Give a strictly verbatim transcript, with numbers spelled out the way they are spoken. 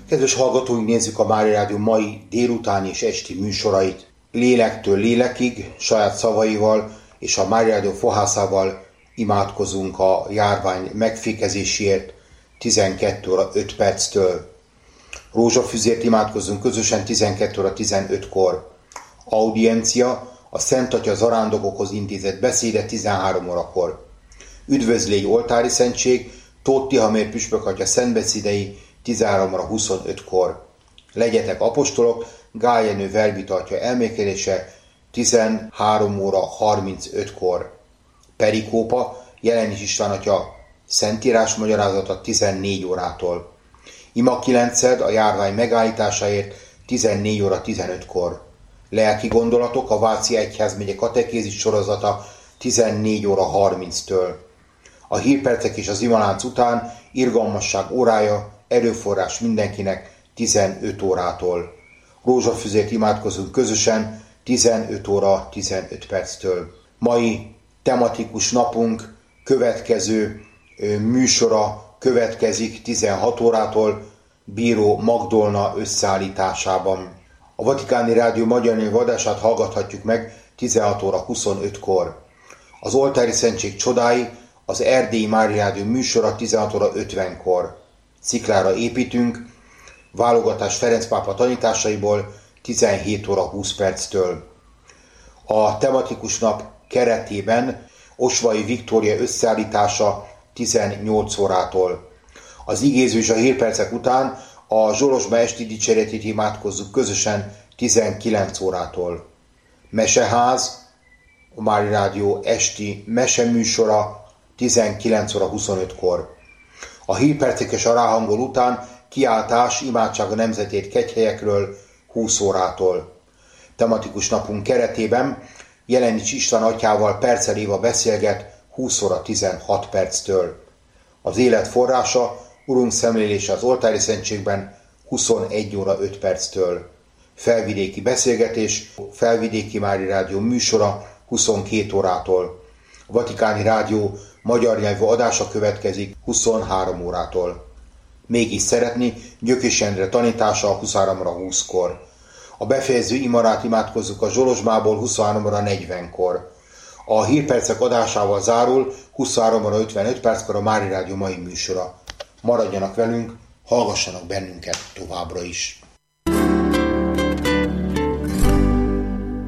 Kedves hallgatóink, nézzük a Mária Rádió mai délutáni és esti műsorait. Lélektől lélekig, saját szavaival és a Mária Rádió fohászával imádkozunk a járvány megfékezéséért tizenkét óra öt perctől. Rózsafüzért imádkozunk közösen tizenkét óra tizenötkor. Audiencia, a Szent Atya zarándokokhoz intézett beszéde tizenhárom órakor. Üdvözlégy oltári szentség, Tóth Tihamér püspök atya szentbeszédei tizenhárom óra huszonötkor. Legyetek apostolok, Gál Jenő verbita atya elmélkedése tizenhárom óra harmincötkor. Perikópa, Jelenés István atya szentírás magyarázata tizennégy órától. Ima kilenced a járvány megállításáért tizennégy óra tizenötkor. Lelki gondolatok, a Váci Egyházmegye katekézis sorozata tizennégy óra harminctől. A hírpercek és az imalánc után irgalmasság órája, erőforrás mindenkinek tizenöt órától. Rózsafüzért imádkozunk közösen tizenöt óra tizenöt perctől. Mai tematikus napunk következő műsora következik tizenhat órától Bíró Magdolna összeállításában. A Vatikáni Rádió magyar nyelvű adását hallgathatjuk meg tizenhat óra huszonötkor. Az oltári szentség csodái, az Erdélyi Mária Rádió műsora tizenhat óra ötvenkor. Sziklára építünk, válogatás Ferenc pápa tanításaiból tizenhét óra húsz perctől. A tematikus nap keretében Osvai Viktória összeállítása tizennyolc órától. Az igéző és a hírpercek után a Zsolosba esti dicséretét imádkozzuk közösen tizenkilenc órától. Meseház, a Mária Rádió esti meseműsora tizenkilenc óra huszonötkor. A hírpercek és a ráhangol után kiáltás, imádság a nemzetét kegyhelyekről húsz órától. Tematikus napunk keretében Jelenés István atyával Percel Éva beszélget húsz óra tizenhat perctől. Az élet forrása, Urunk szemlélése az oltári szentségben huszonegy óra öt perctől. Felvidéki beszélgetés, Felvidéki Mária Rádió műsora huszonkét órától. A Vatikáni Rádió magyar nyelvű adása következik huszonhárom órától. Mégis szeretni, Gyökös Endre tanítása a huszonhárom óra húszkor. A befejező imarát imádkozzuk a Zsolosbából huszonhárom óra negyvenkor. A hírpercek adásával zárul huszonhárom óra ötvenöt perckor a Mária Rádió mai műsora. Maradjanak velünk, hallgassanak bennünket továbbra is.